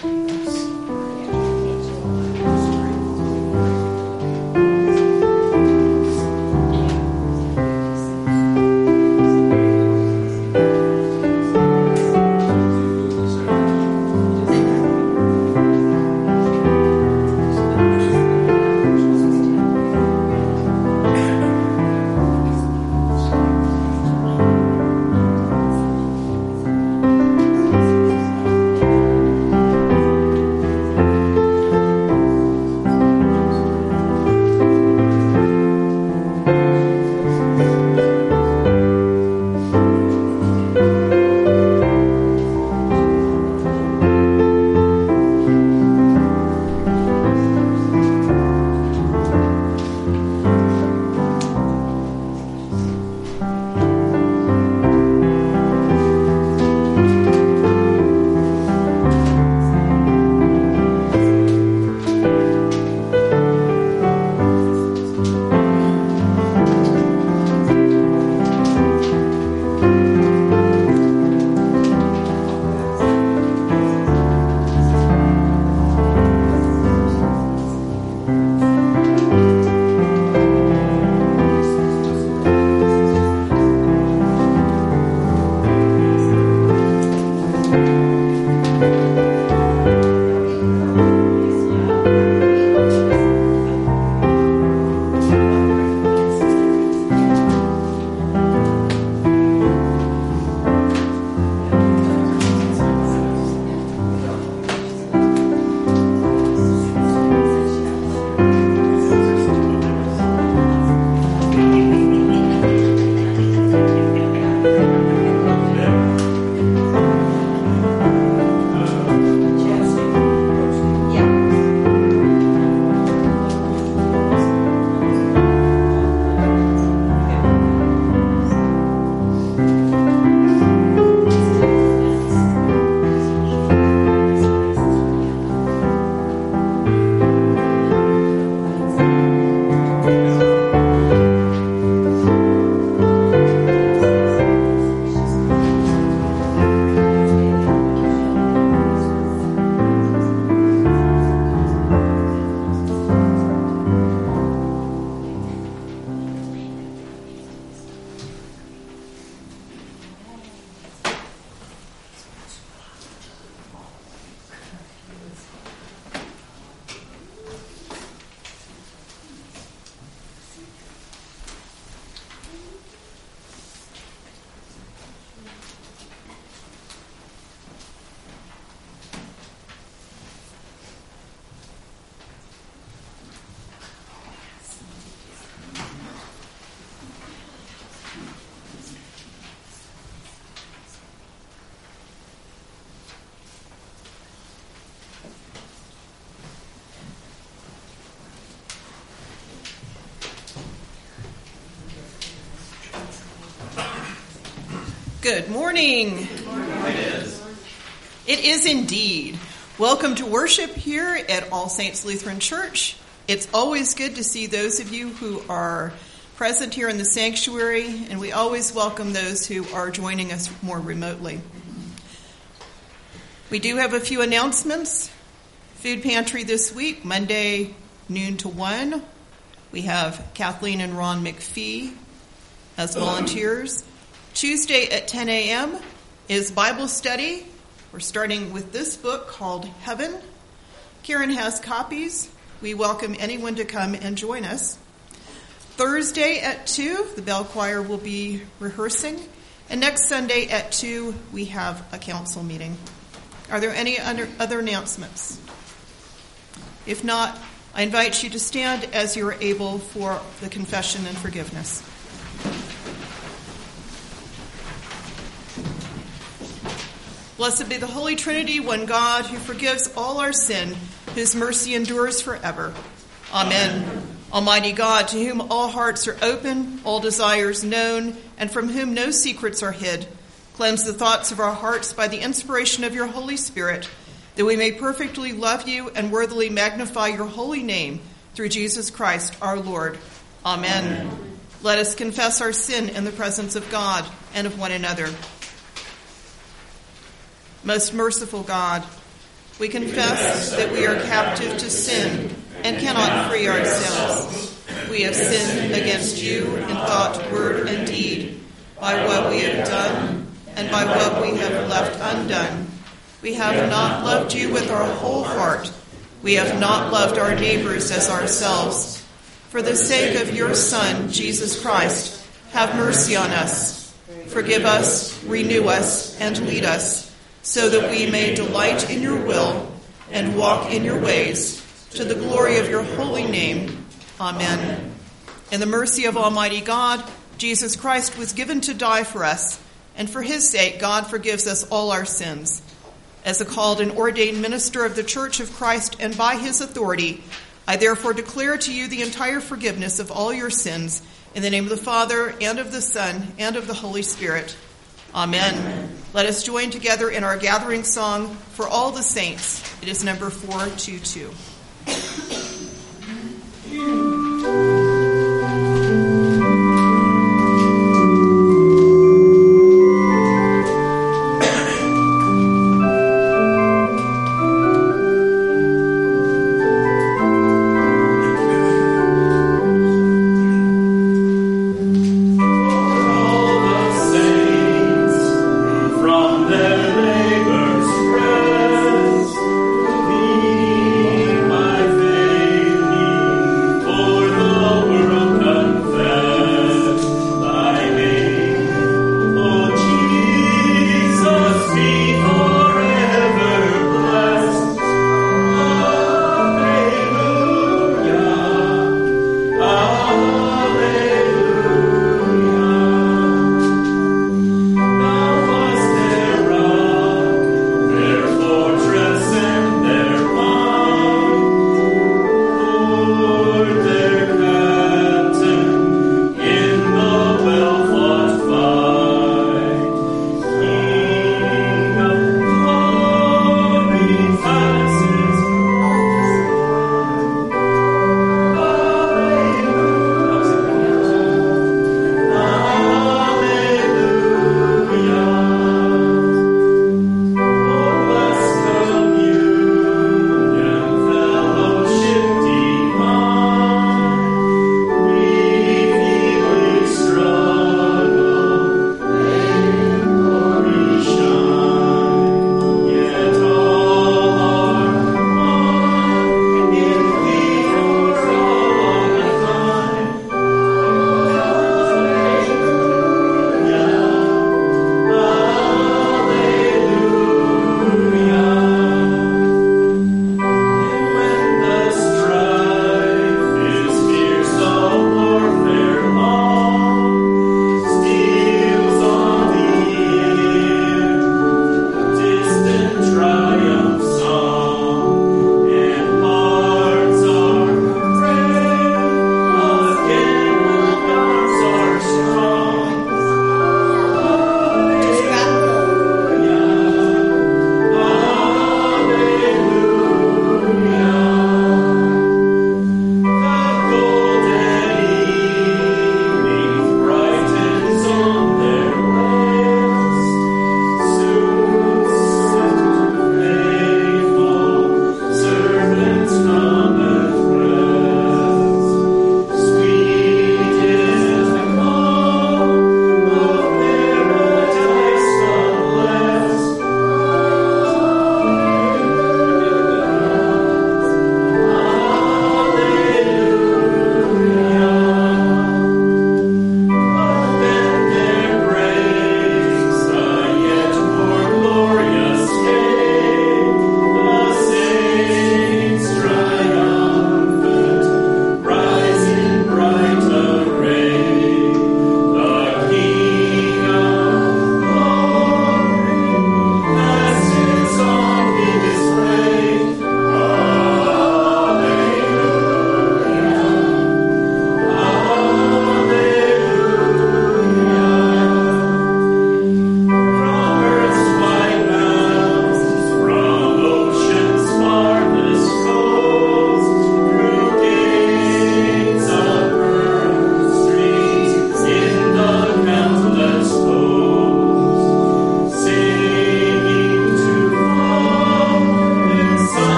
Good morning. Good morning. It is indeed. Welcome to worship here at All Saints Lutheran Church. It's always good to see those of you who are present here in the sanctuary, and we always welcome those who are joining us more remotely. We do have a few announcements. Food pantry this week, Monday noon to 1. We have Kathleen and Ron McPhee as volunteers. Tuesday at 10 a.m. is Bible study. We're starting with this book called Heaven. Karen has copies. We welcome anyone to come and join us. Thursday at 2, the bell choir will be rehearsing. And next Sunday at 2, we have a council meeting. Are there any other announcements? If not, I invite you to stand as you are able for the confession and forgiveness. Blessed be the Holy Trinity, one God, who forgives all our sin, whose mercy endures forever. Amen. Almighty God, to whom all hearts are open, all desires known, and from whom no secrets are hid, cleanse the thoughts of our hearts by the inspiration of your Holy Spirit, that we may perfectly love you and worthily magnify your holy name through Jesus Christ our Lord. Amen. Let us confess our sin in the presence of God and of one another. Most merciful God, We confess that we are captive to sin and cannot free ourselves. We have sinned against you in thought, word, and deed, by what we have done and by what we have left undone. We have not loved you with our whole heart. We have not loved our neighbors as ourselves. For the sake of your Son, Jesus Christ, have mercy on us. Forgive us, renew us, and lead us, so that we may delight in your will and walk in your ways, to the glory of your holy name. Amen. In the mercy of Almighty God, Jesus Christ was given to die for us, and for his sake God forgives us all our sins. As a called and ordained minister of the Church of Christ and by his authority, I therefore declare to you the entire forgiveness of all your sins, in the name of the Father, and of the Son, and of the Holy Spirit. Amen. Let us join together in our gathering song for all the saints. It is number 422. For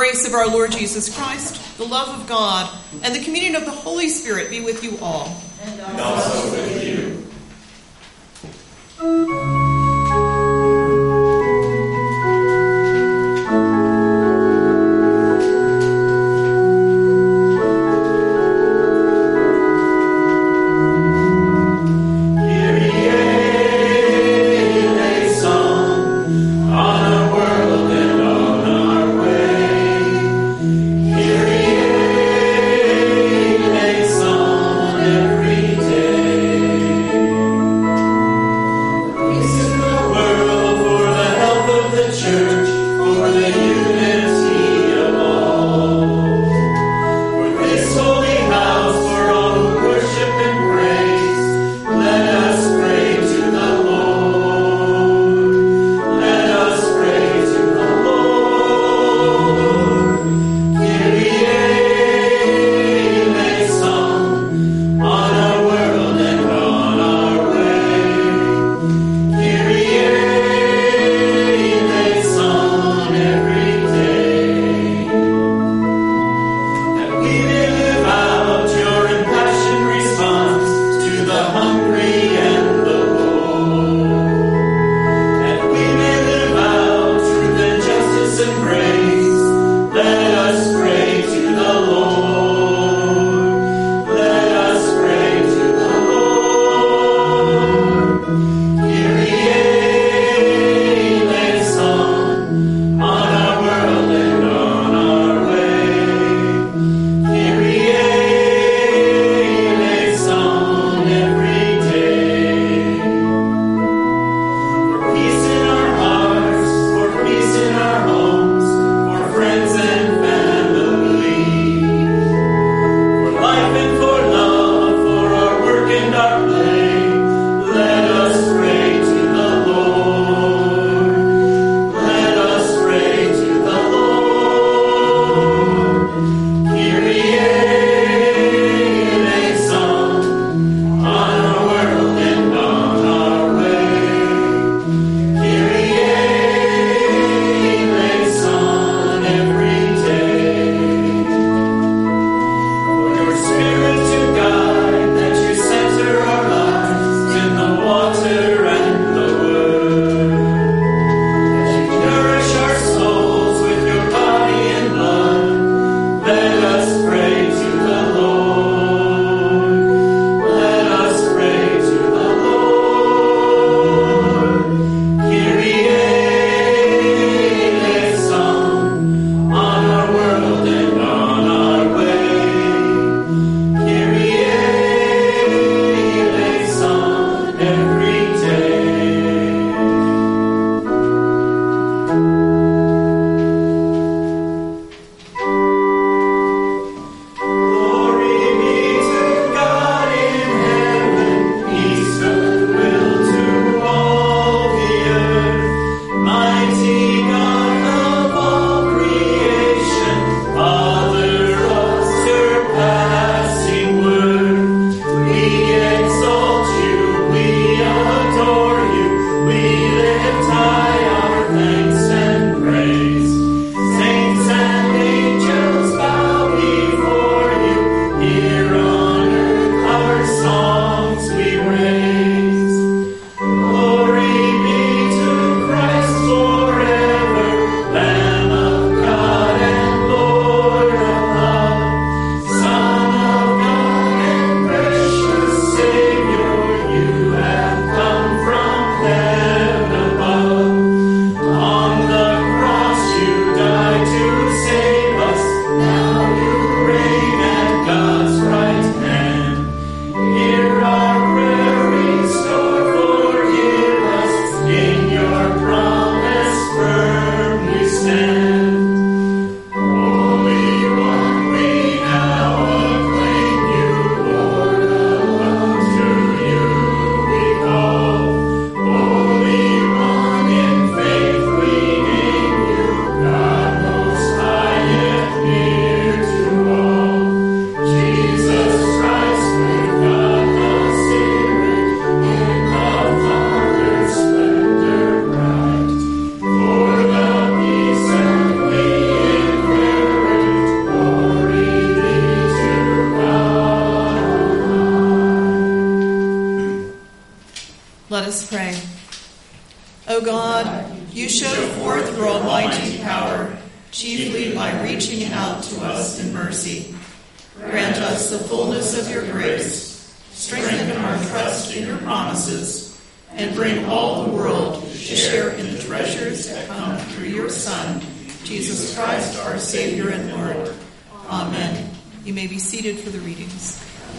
grace of our Lord Jesus Christ, the love of God, and the communion of the Holy Spirit be with you all. And also with you. Every us pray. O God, you show forth your almighty power, chiefly by reaching out to us in mercy. Grant us the fullness of your grace, strengthen our trust in your promises, and bring all the world to share in the treasures that come through your Son, Jesus Christ, our Savior and Lord. Amen. You may be seated for the readings.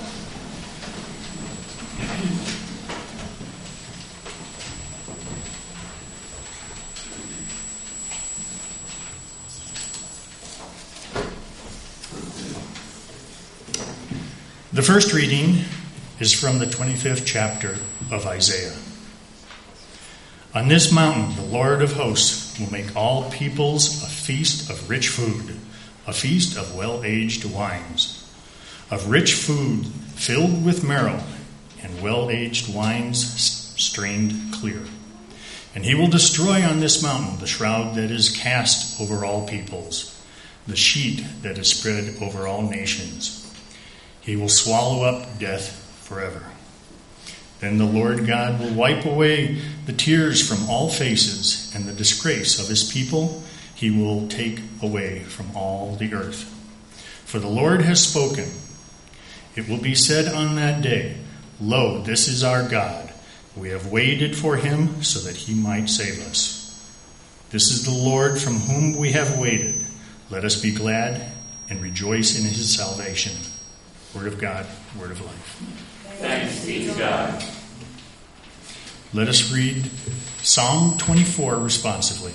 The first reading is from the 25th chapter of Isaiah. On this mountain, the Lord of hosts will make all peoples a feast of rich food, a feast of well-aged wines, of rich food filled with marrow, and well-aged wines strained clear. And he will destroy on this mountain the shroud that is cast over all peoples, the sheet that is spread over all nations. He will swallow up death forever. Then the Lord God will wipe away the tears from all faces, and the disgrace of his people he will take away from all the earth. For the Lord has spoken. It will be said on that day, Lo, this is our God. We have waited for him so that he might save us. This is the Lord from whom we have waited. Let us be glad and rejoice in his salvation. Word of God, word of life. Thanks be to God. Let us read Psalm 24 responsively.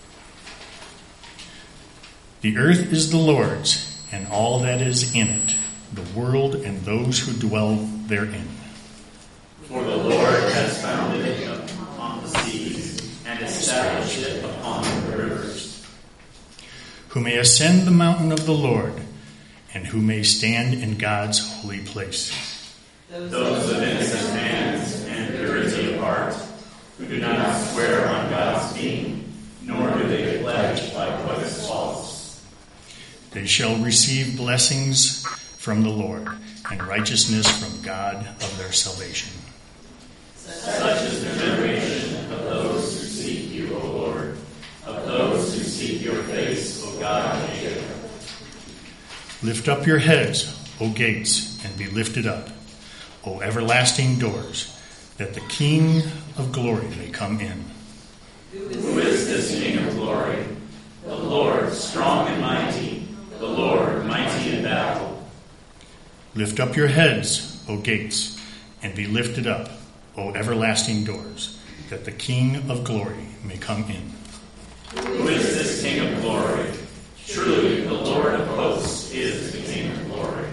The earth is the Lord's, and all that is in it, the world and those who dwell therein. For the Lord has founded it upon the seas, and established it upon the rivers. Who may ascend the mountain of the Lord, and who may stand in God's holy place. Those of innocent hands and purity of heart, who do not swear on God's being, nor do they pledge by what is false. They shall receive blessings from the Lord, and righteousness from God of their salvation. Such is the generation of those who seek you, O Lord, of those who seek your face, O God of Jacob. Lift up your heads, O gates, and be lifted up, O everlasting doors, that the King of glory may come in. Who is this King of glory? The Lord, strong and mighty, the Lord, mighty in battle. Lift up your heads, O gates, and be lifted up, O everlasting doors, that the King of glory may come in. Who is this King of glory? Truly, the Lord of hosts is the King of glory.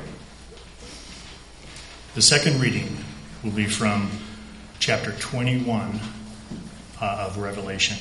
The second reading will be from chapter 21 of Revelation.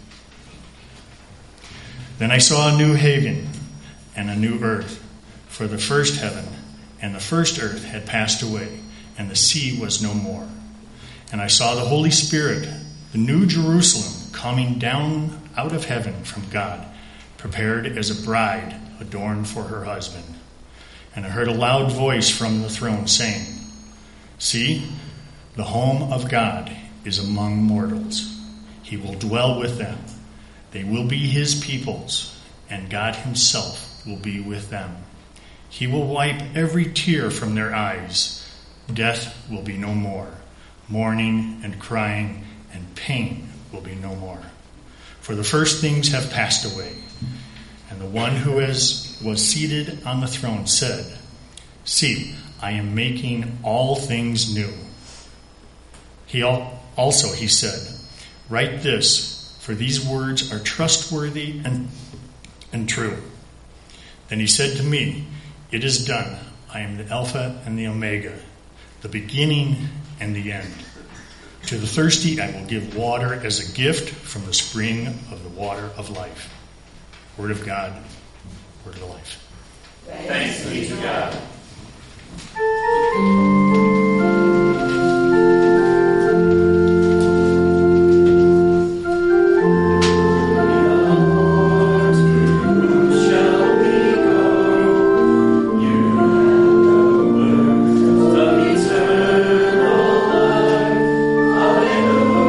Then I saw a new haven and a new earth, for the first heaven and the first earth had passed away, and the sea was no more. And I saw the Holy Spirit, the new Jerusalem, coming down out of heaven from God, prepared as a bride adorned for her husband. And I heard a loud voice from the throne saying, See, the home of God is among mortals. He will dwell with them. They will be his peoples, and God himself will be with them. He will wipe every tear from their eyes. Death will be no more. Mourning and crying and pain will be no more. For the first things have passed away. And the one who was seated on the throne said, See, I am making all things new. He said, Write this, for these words are trustworthy and true. Then he said to me, It is done. I am the Alpha and the Omega, the beginning and the end. To the thirsty I will give water as a gift from the spring of the water of life. Word of God, word of life. Thanks be to God. Hallelujah.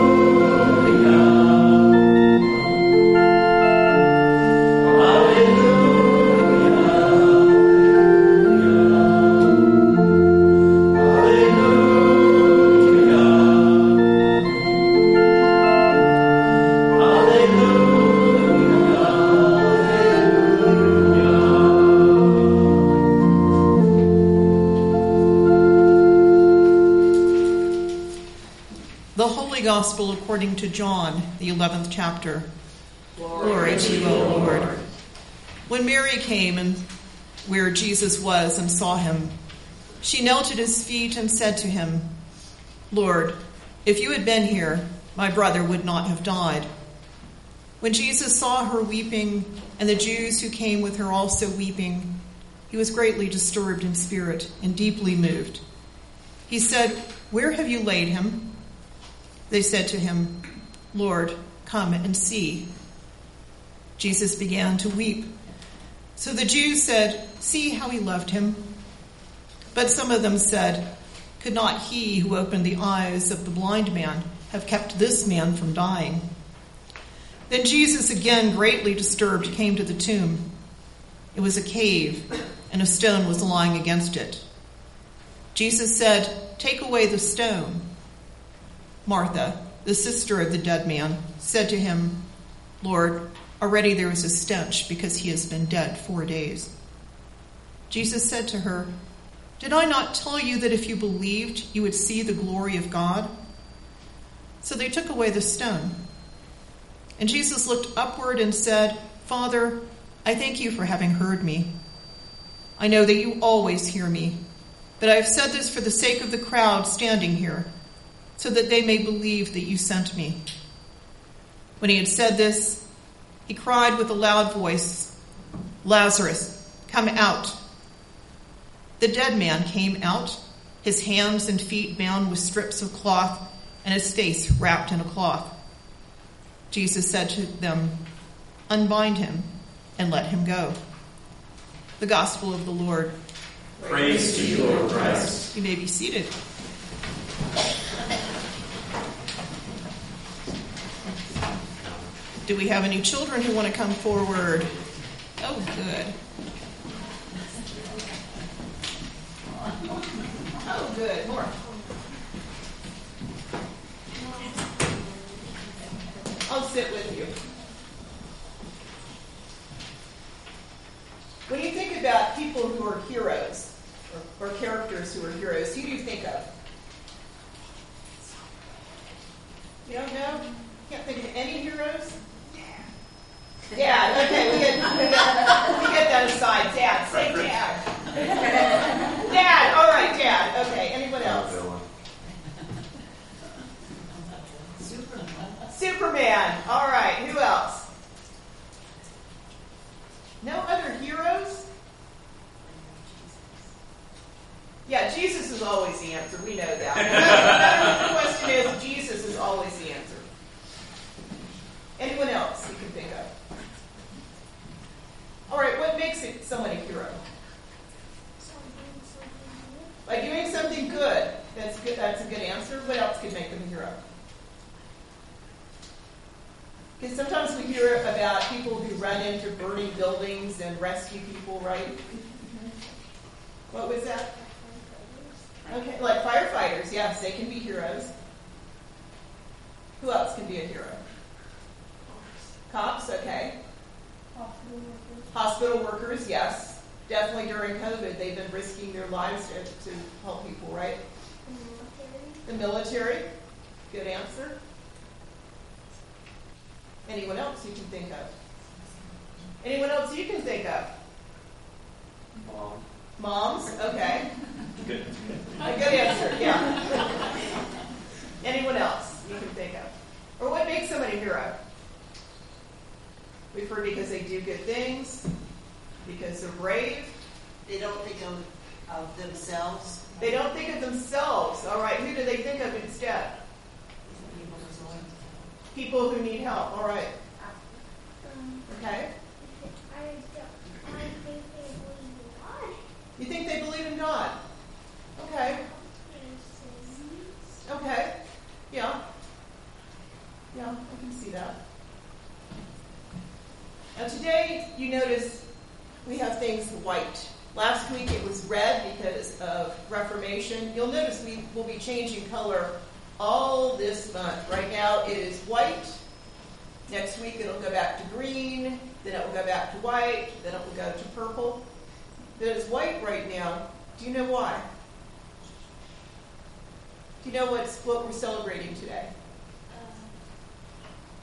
Holy Gospel according to John, the 11th chapter. Glory to you, O Lord. When Mary came and where Jesus was and saw him, she knelt at his feet and said to him, Lord, if you had been here, my brother would not have died. When Jesus saw her weeping, and the Jews who came with her also weeping, he was greatly disturbed in spirit and deeply moved. He said, Where have you laid him? They said to him, Lord, come and see. Jesus began to weep. So the Jews said, See how he loved him. But some of them said, Could not he who opened the eyes of the blind man have kept this man from dying? Then Jesus, again greatly disturbed, came to the tomb. It was a cave, and a stone was lying against it. Jesus said, Take away the stone. Martha, the sister of the dead man, said to him, Lord, already there is a stench because he has been dead 4 days. Jesus said to her, Did I not tell you that if you believed, you would see the glory of God? So they took away the stone. And Jesus looked upward and said, Father, I thank you for having heard me. I know that you always hear me, but I have said this for the sake of the crowd standing here, so that they may believe that you sent me. When he had said this, he cried with a loud voice, Lazarus, come out. The dead man came out, his hands and feet bound with strips of cloth, and his face wrapped in a cloth. Jesus said to them, Unbind him and let him go. The Gospel of the Lord. Praise to you, Lord Christ. You may be seated. Do we have any children who want to come forward? Oh, good. Oh, good. More. I'll sit with you. When you think about people who are heroes, or characters who are heroes, who do you think of? You don't know? Can't think of any heroes? Dad. Okay, we get that aside. Dad. Say Dad. Dad. All right, Dad. Okay. Anyone else? Superman. All right. Who else? No other heroes? Yeah, Jesus is always the answer. We know that. The question is, Jesus is always the answer. Anyone else you can think of? All right, what makes someone a hero? By doing something good. That's good. That's a good answer. What else could make them a hero? Because sometimes we hear about people who run into burning buildings and rescue people, right? What was that? Okay, like firefighters. Yes, they can be heroes. Who else can be a hero? Cops, okay. Hospital workers, yes. Definitely during COVID, they've been risking their lives to help people, right? The military. Good answer. Anyone else you can think of? Anyone else you can think of? Moms, okay. Good. A good answer, yeah. Anyone else you can think of? Or what makes somebody a hero? We've heard because they do good things, because they're brave. They don't think of themselves. They don't think of themselves. All right, who do they think of instead? People who need help. All right. Okay. You think they believe in God? Okay. Okay. Yeah. Yeah, I can see that. Now today, you notice we have things white. Last week it was red because of Reformation. You'll notice we will be changing color all this month. Right now it is white. Next week it'll go back to green. Then it will go back to white. Then it will go to purple. But it's white right now. Do you know why? Do you know what we're celebrating today?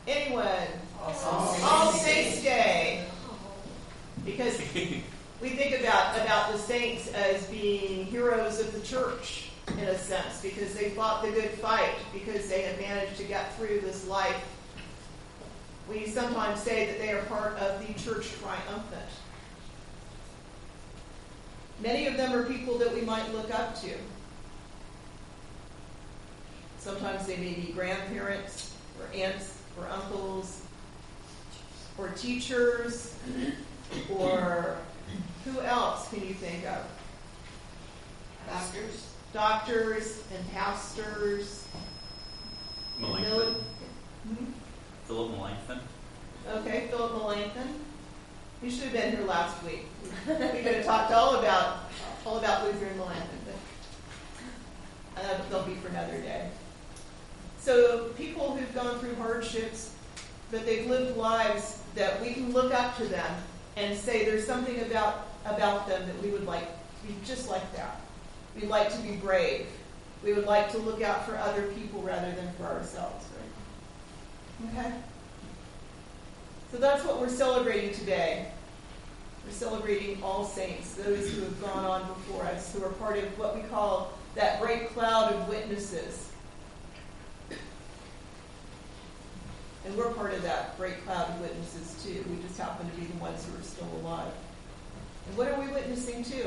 Anyone? All Saints Day. Because we think about the saints as being heroes of the church, in a sense, because they fought the good fight, because they have managed to get through this life. We sometimes say that they are part of the church triumphant. Many of them are people that we might look up to. Sometimes they may be grandparents, or aunts, or uncles, or teachers, or who else can you think of? Doctors and pastors. Melanchthon. Philip Melanchthon. Okay, Philip Melanchthon. You should have been here last week. We could have talked all about Luther and Melanchthon, but they'll be for another day. So people who've gone through hardships, but they've lived lives that we can look up to them and say there's something about them that we would like to be just like that. We'd like to be brave. We would like to look out for other people rather than for ourselves, right? Okay? So that's what we're celebrating today. We're celebrating all saints, those who have gone on before us, who are part of what we call that great cloud of witnesses. And we're part of that great cloud of witnesses too. We just happen to be the ones who are still alive. And what are we witnessing to?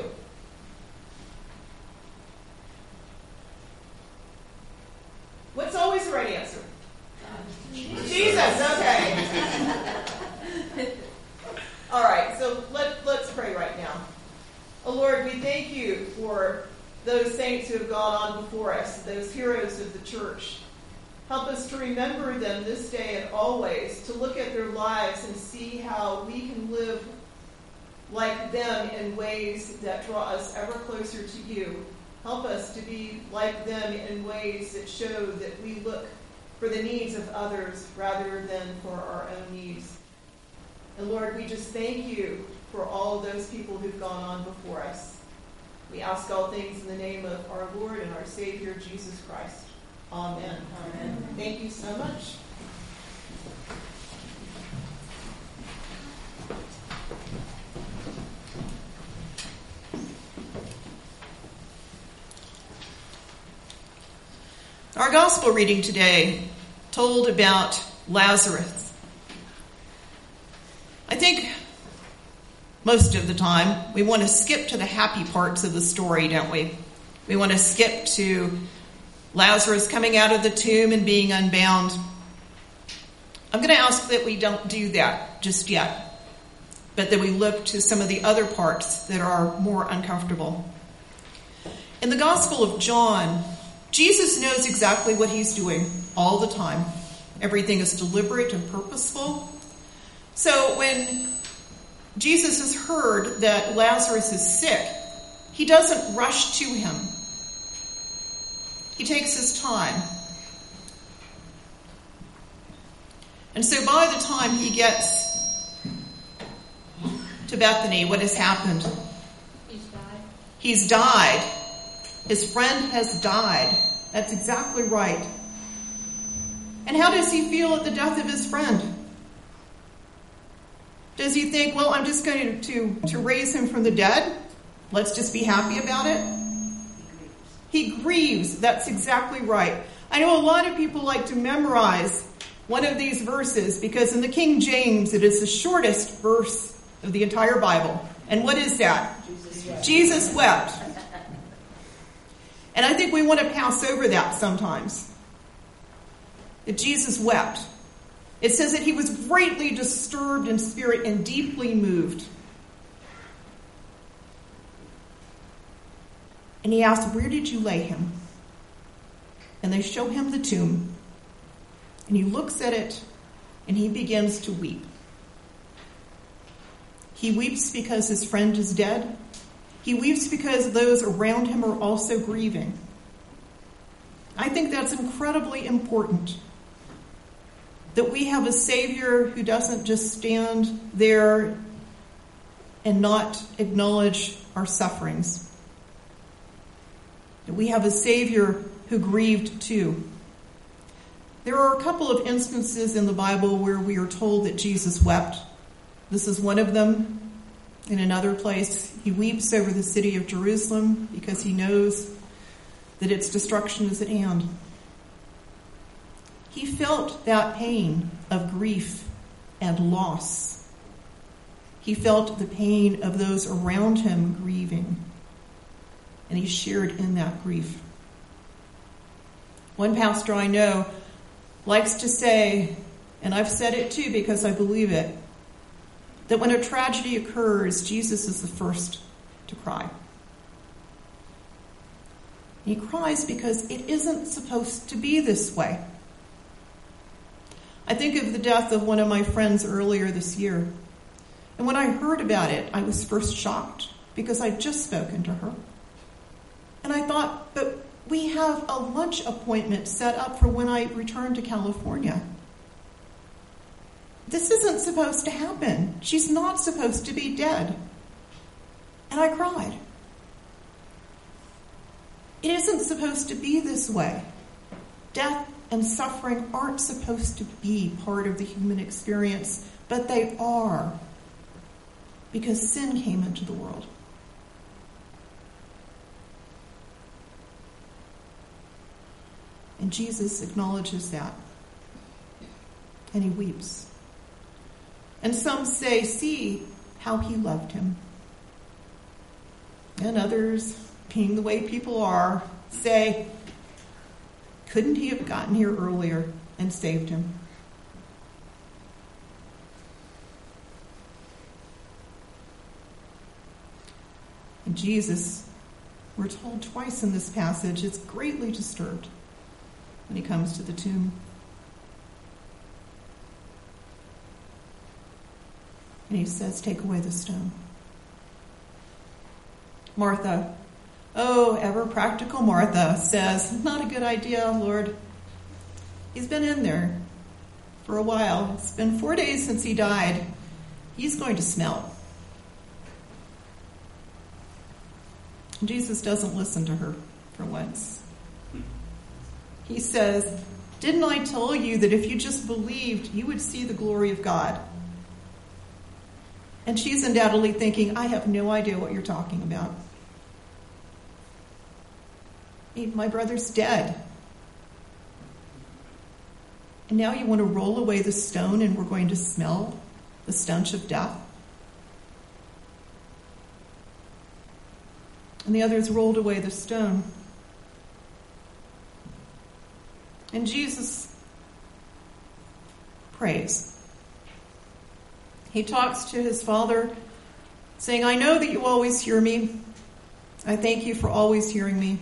What's always the right answer? Jesus, okay. All right, so let's pray right now. Oh Lord, we thank you for those saints who have gone on before us, those heroes of the church. Help us to remember them this day and always, to look at their lives and see how we can live like them in ways that draw us ever closer to you. Help us to be like them in ways that show that we look for the needs of others rather than for our own needs. And Lord, we just thank you for all of those people who've gone on before us. We ask all things in the name of our Lord and our Savior, Jesus Christ. Amen. Amen. Thank you so much. Our gospel reading today told about Lazarus. I think most of the time we want to skip to the happy parts of the story, don't we? We want to skip to Lazarus coming out of the tomb and being unbound. I'm going to ask that we don't do that just yet, but that we look to some of the other parts that are more uncomfortable. In the Gospel of John, Jesus knows exactly what he's doing all the time. Everything is deliberate and purposeful. So when Jesus has heard that Lazarus is sick, he doesn't rush to him. He takes his time. And so by the time he gets to Bethany, what has happened? He's died. His friend has died. That's exactly right. And how does he feel at the death of his friend? Does he think, well, I'm just going to raise him from the dead? Let's just be happy about it? He grieves. That's exactly right. I know a lot of people like to memorize one of these verses because in the King James, it is the shortest verse of the entire Bible. And what is that? Jesus wept. And I think we want to pass over that sometimes. That Jesus wept. It says that he was greatly disturbed in spirit and deeply moved. And he asked, where did you lay him? And they show him the tomb. And he looks at it and he begins to weep. He weeps because his friend is dead. He weeps because those around him are also grieving. I think that's incredibly important. That we have a Savior who doesn't just stand there and not acknowledge our sufferings. That we have a Savior who grieved too. There are a couple of instances in the Bible where we are told that Jesus wept. This is one of them. In another place, he weeps over the city of Jerusalem because he knows that its destruction is at hand. He felt that pain of grief and loss. He felt the pain of those around him grieving, and he shared in that grief. One pastor I know likes to say, and I've said it too because I believe it, that when a tragedy occurs, Jesus is the first to cry. He cries because it isn't supposed to be this way. I think of the death of one of my friends earlier this year. And when I heard about it, I was first shocked because I'd just spoken to her. And I thought, but we have a lunch appointment set up for when I return to California. This isn't supposed to happen. She's not supposed to be dead. And I cried. It isn't supposed to be this way. Death and suffering aren't supposed to be part of the human experience, but they are, because sin came into the world. And Jesus acknowledges that. And he weeps. And some say, see how he loved him. And others, being the way people are, say, couldn't he have gotten here earlier and saved him? And Jesus, we're told twice in this passage, is greatly disturbed when he comes to the tomb. And he says, take away the stone. Martha, oh, ever practical Martha, says, not a good idea, Lord. He's been in there for a while. It's been 4 days since he died. He's going to smell. Jesus doesn't listen to her for once. He says, didn't I tell you that if you just believed, you would see the glory of God? And she's undoubtedly thinking, I have no idea what you're talking about. My brother's dead. And now you want to roll away the stone and we're going to smell the stench of death? And the others rolled away the stone. And Jesus prays. He talks to his Father, saying, I know that you always hear me. I thank you for always hearing me.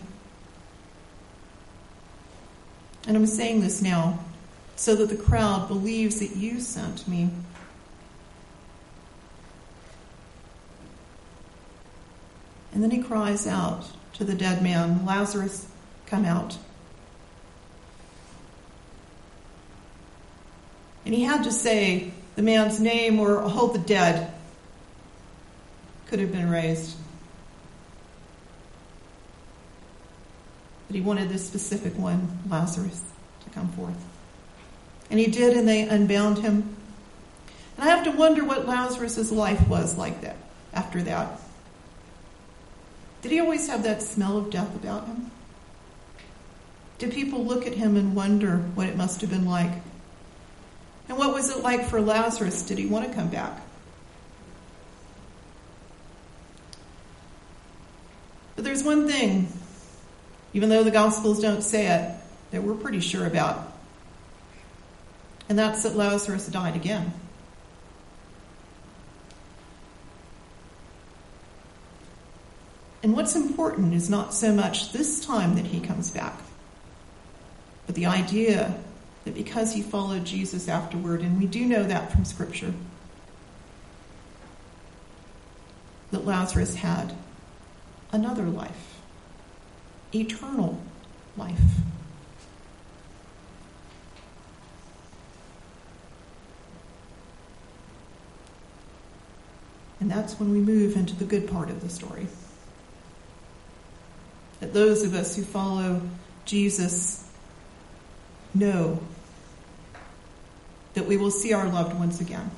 And I'm saying this now so that the crowd believes that you sent me. And then he cries out to the dead man, Lazarus, come out. And he had to say the man's name or all the dead could have been raised. But he wanted this specific one, Lazarus, to come forth. And he did, and they unbound him. And I have to wonder what Lazarus' life was like that after that. Did he always have that smell of death about him? Did people look at him and wonder what it must have been like? And what was it like for Lazarus? Did he want to come back? But there's one thing, even though the Gospels don't say it, that we're pretty sure about. And that's that Lazarus died again. And what's important is not so much this time that he comes back, but the idea that because he followed Jesus afterward, and we do know that from Scripture, that Lazarus had another life, eternal life. And that's when we move into the good part of the story. That those of us who follow Jesus know that we will see our loved ones again.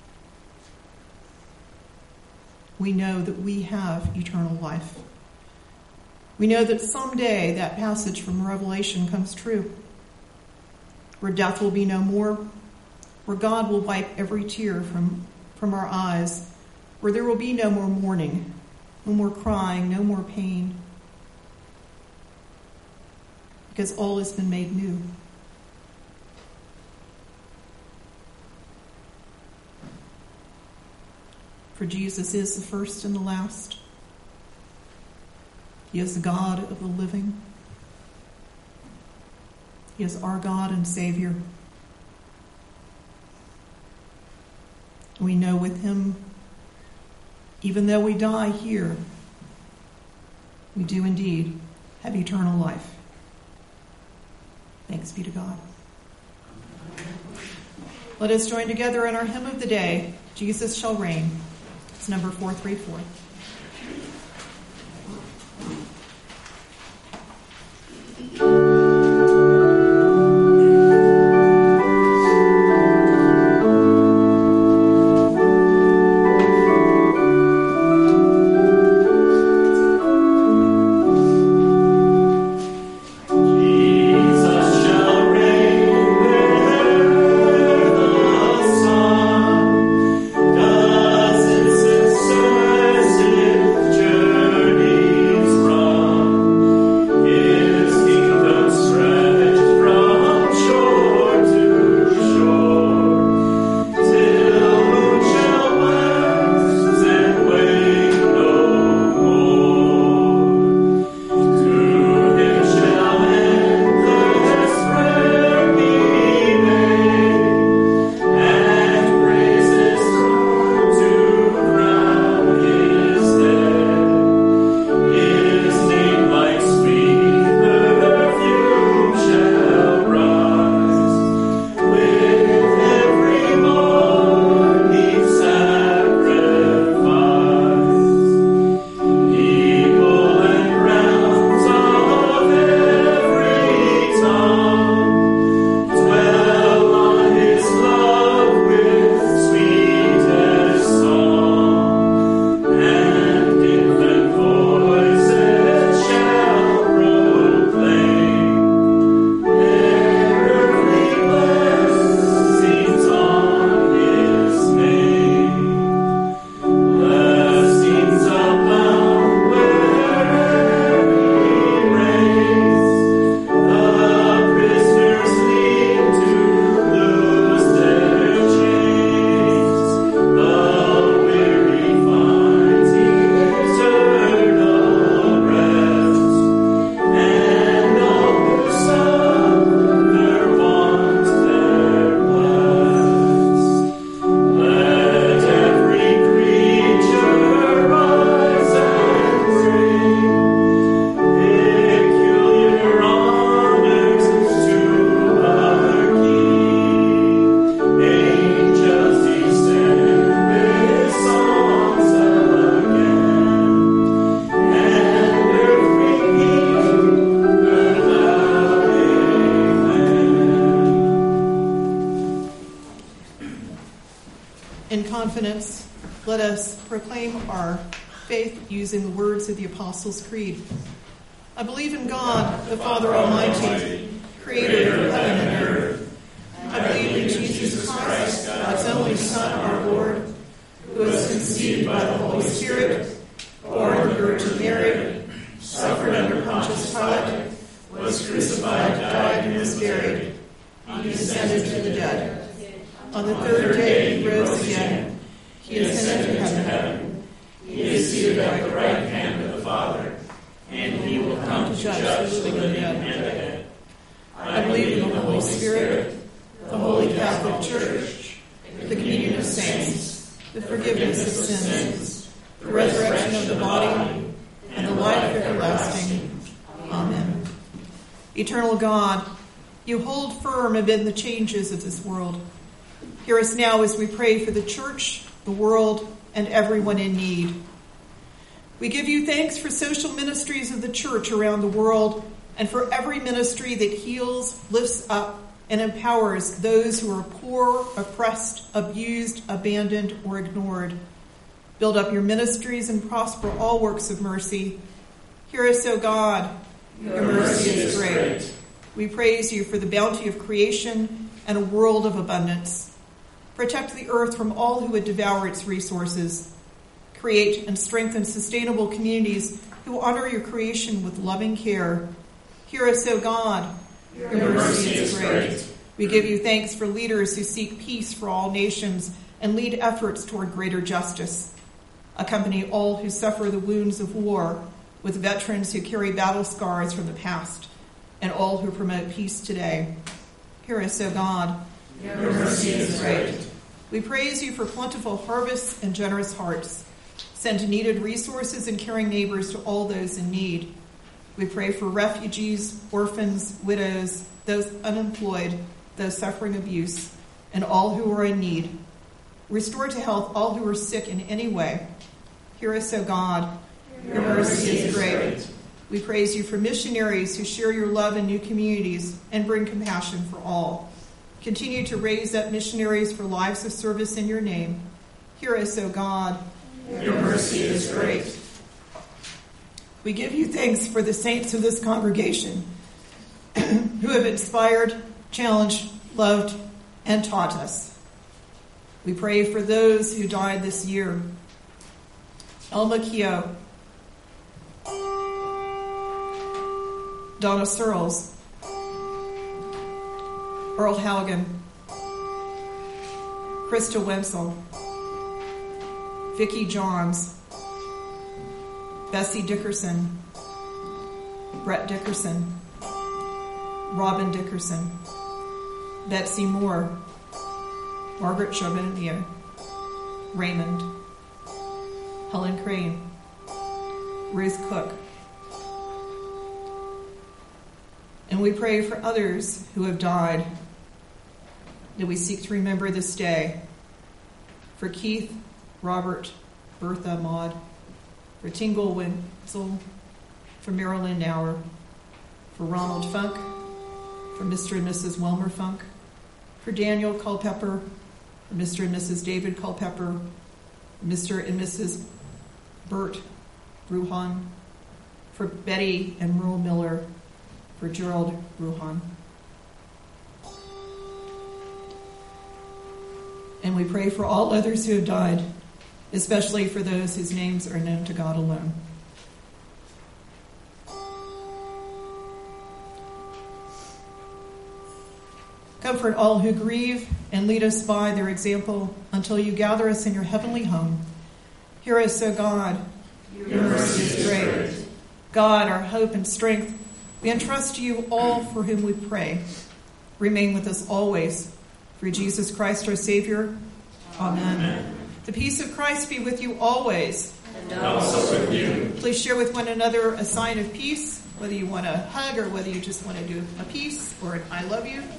We know that we have eternal life. We know that someday that passage from Revelation comes true, where death will be no more, where God will wipe every tear from our eyes, where there will be no more mourning, no more crying, no more pain, because all has been made new. For Jesus is the first and the last. He is the God of the living. He is our God and Savior. We know with him, even though we die here, we do indeed have eternal life. Thanks be to God. Let us join together in our hymn of the day, Jesus Shall Reign. It's number 434. In confidence, let us proclaim our faith using the words of the Apostles' Creed. I believe in God, the Father Almighty, creator of heaven and earth. I believe in Jesus Christ, God's only Son, our Lord, who was conceived by the Holy Spirit, born of the Virgin Mary, suffered under Pontius Pilate, was crucified, died, and was buried. He descended to the dead. On the third day he rose again. He ascended to heaven. He is seated at the right hand of the Father, and he will come to judge the living and the dead. I believe in the Holy Spirit, the Holy Catholic Church, the communion of saints, the forgiveness of sins, the resurrection of the body, and the life everlasting. Amen. Eternal God, you hold firm amid the changes of this world. Hear us now as we pray for the church, the world, and everyone in need. We give you thanks for social ministries of the church around the world and for every ministry that heals, lifts up, and empowers those who are poor, oppressed, abused, abandoned, or ignored. Build up your ministries and prosper all works of mercy. Hear us, O God. Your mercy is great. We praise you for the bounty of creation and a world of abundance. Protect the earth from all who would devour its resources. Create and strengthen sustainable communities who honor your creation with loving care. Hear us, O God. Your mercy is great. We give you thanks for leaders who seek peace for all nations and lead efforts toward greater justice. Accompany all who suffer the wounds of war with veterans who carry battle scars from the past and all who promote peace today. Hear us, O God. Your mercy is great. We praise you for plentiful harvests and generous hearts. Send needed resources and caring neighbors to all those in need. We pray for refugees, orphans, widows, those unemployed, those suffering abuse, and all who are in need. Restore to health all who are sick in any way. Hear us, O God. Your mercy is great. We praise you for missionaries who share your love in new communities and bring compassion for all. Continue to raise up missionaries for lives of service in your name. Hear us, O God. Your mercy is great. We give you thanks for the saints of this congregation who have inspired, challenged, loved, and taught us. We pray for those who died this year. Elma Keogh, Donna Searles, Earl Haugen, Krista Wenzel, Vicki Johns, Bessie Dickerson, Brett Dickerson, Robin Dickerson, Betsy Moore, Margaret Charbonnier, Raymond, Helen Crane, Ruth Cook. And we pray for others who have died that we seek to remember this day. For Keith, Robert, Bertha, Maud, for Tingle Wenzel, for Marilyn Nauer, for Ronald Funk, for Mr. and Mrs. Wilmer Funk, for Daniel Culpepper, for Mr. and Mrs. David Culpepper, for Mr. and Mrs. Bert Bruhan, for Betty and Merle Miller, for Gerald Bruhan. And we pray for all others who have died, especially for those whose names are known to God alone. Comfort all who grieve and lead us by their example until you gather us in your heavenly home. Hear us, O God. Your mercy is great. God, our hope and strength, we entrust to you all for whom we pray. Remain with us always. Through Jesus Christ, our Savior. Amen. The peace of Christ be with you always. And also with you. Please share with one another a sign of peace, whether you want a hug or whether you just want to do a peace or an I love you.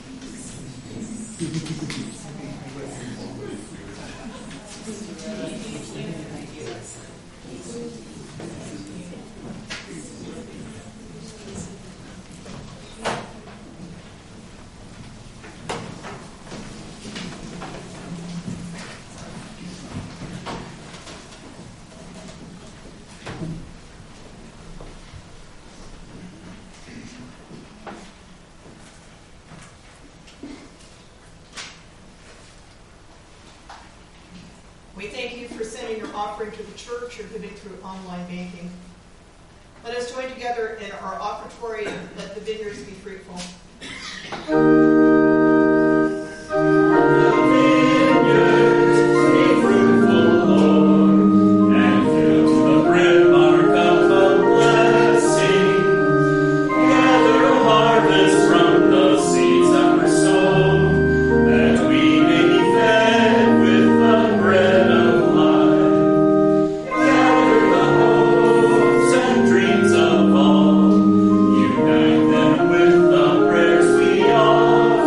We thank you for sending your offering to the church or giving through online banking. Let us join together in our offertory and let the vineyards be fruitful. Unite them with the prayers we offer.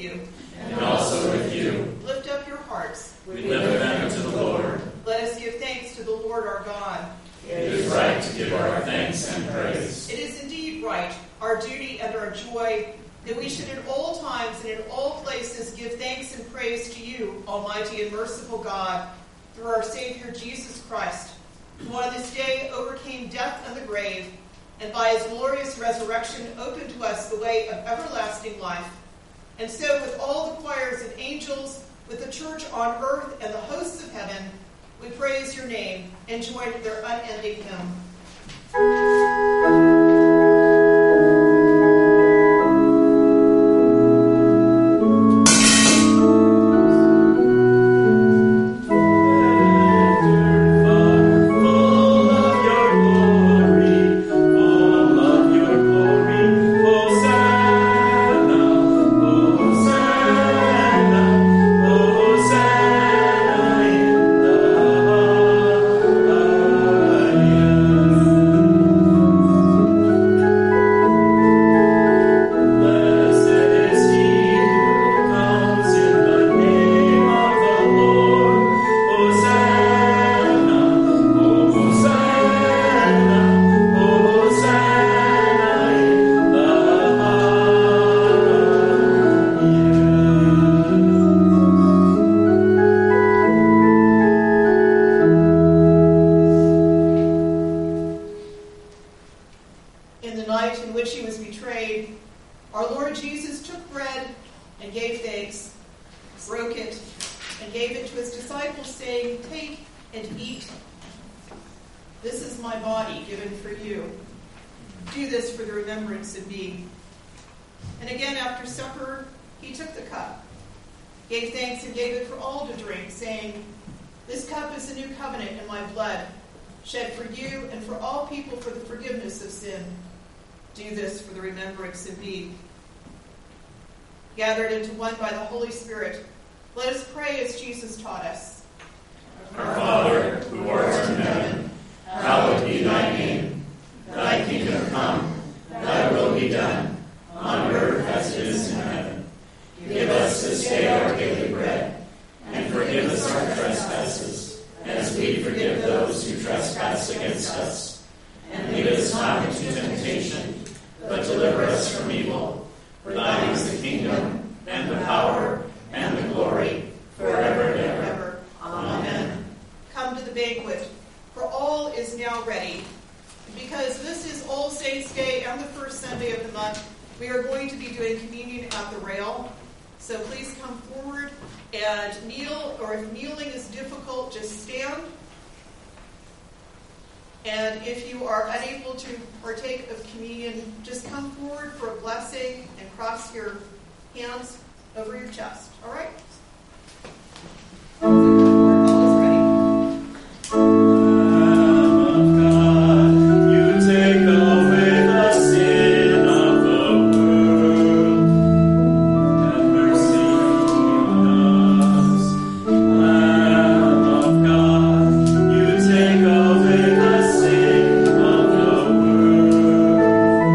you. And also with you. Lift up your hearts. We lift them to the Lord. Let us give thanks to the Lord our God. It is right to give our thanks and praise. It is indeed right, our duty and our joy, that we should in all times and in all places give thanks and praise to you, Almighty and merciful God, through our Savior Jesus Christ, who on this day overcame death and the grave, and by his glorious resurrection opened to us the way of everlasting life. And so with all the choirs and angels, with the church on earth and the hosts of heaven, we praise your name and join their unending hymn. Gathered into one by the Holy Spirit, let us pray as Jesus taught us. Our Father, who art in heaven, hallowed be thy name. Thy kingdom come, thy will be done, on earth as it is in heaven. Give us this day our daily bread, and forgive us our trespasses, as we forgive those who trespass against us. And lead us not into temptation, but deliver us from evil. For thine is the kingdom, and the power, and the glory, forever and ever. Amen. Come to the banquet, for all is now ready. Because this is All Saints' Day and the first Sunday of the month, we are going to be doing communion at the rail. So please come forward and kneel, or if kneeling is difficult, just stand. And if you are unable to partake of communion, just come forward for a blessing and cross your hands over your chest. All right? All is ready.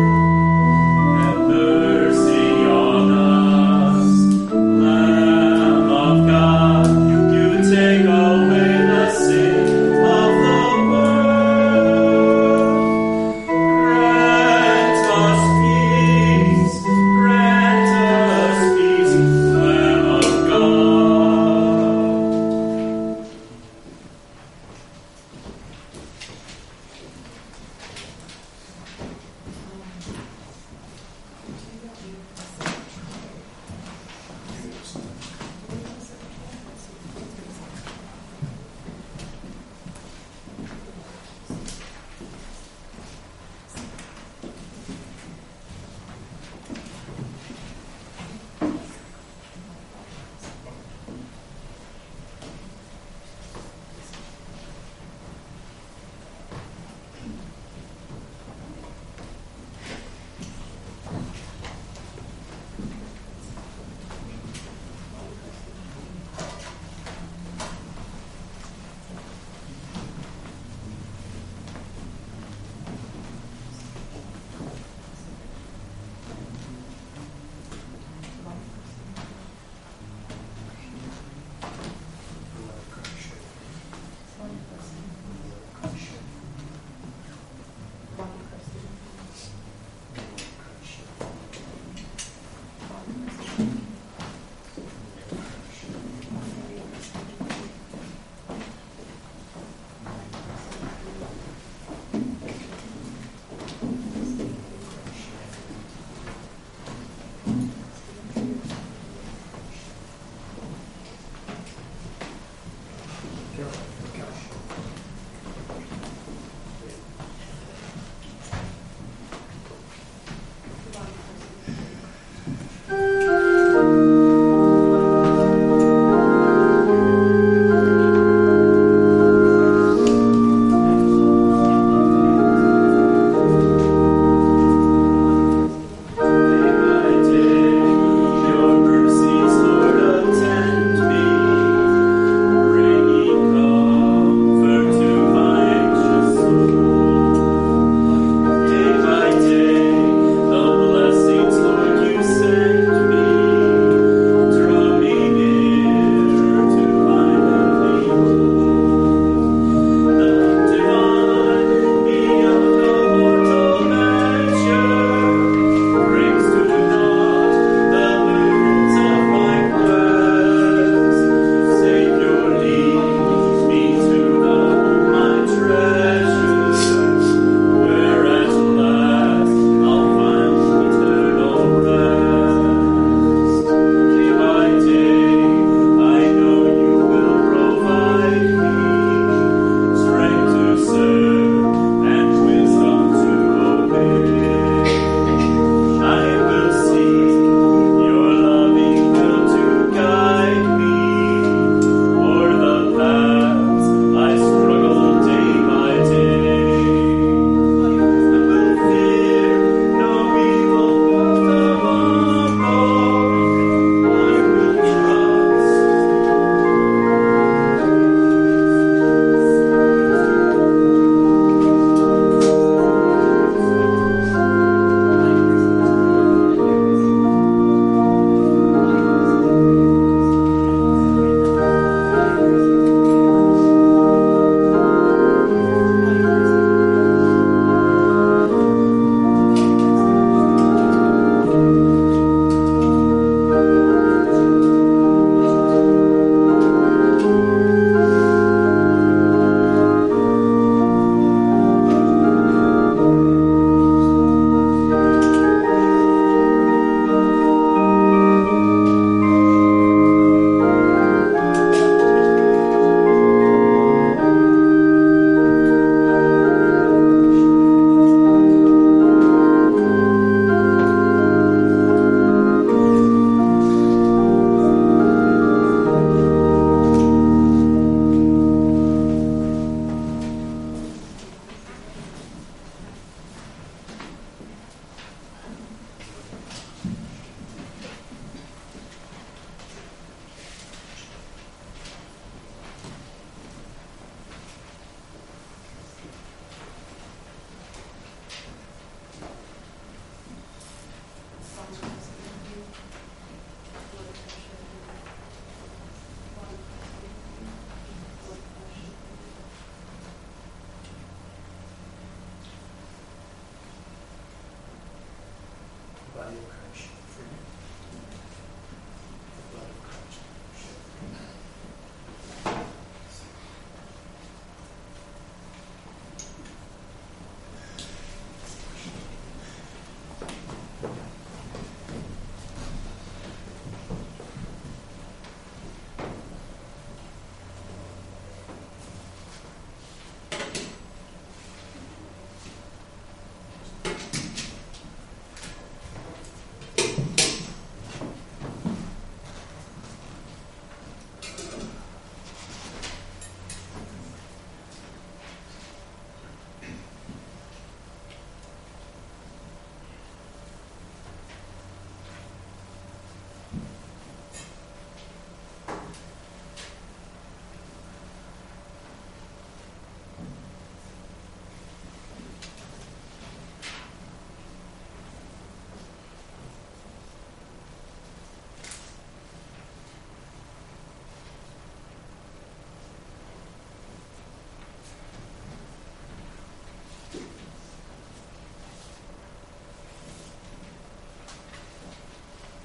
Have mercy on us, Lamb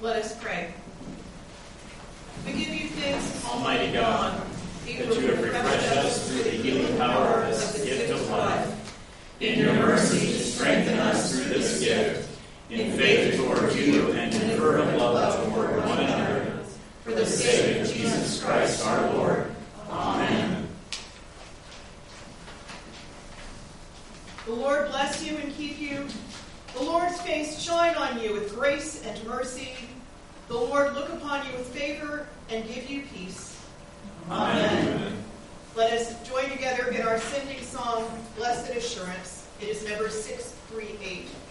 Let us pray. We give you thanks, Almighty God, that you have refreshed us through the healing power of this gift of life. In your mercy, strengthen us through this gift, in faith toward you and in fervent love toward one another. For the sake of Jesus Christ our Lord. Amen. The Lord bless you and keep you. The Lord's face shine on you with grace and mercy. The Lord look upon you with favor and give you peace. Amen. Let us join together in our sending song, Blessed Assurance. It is number 638.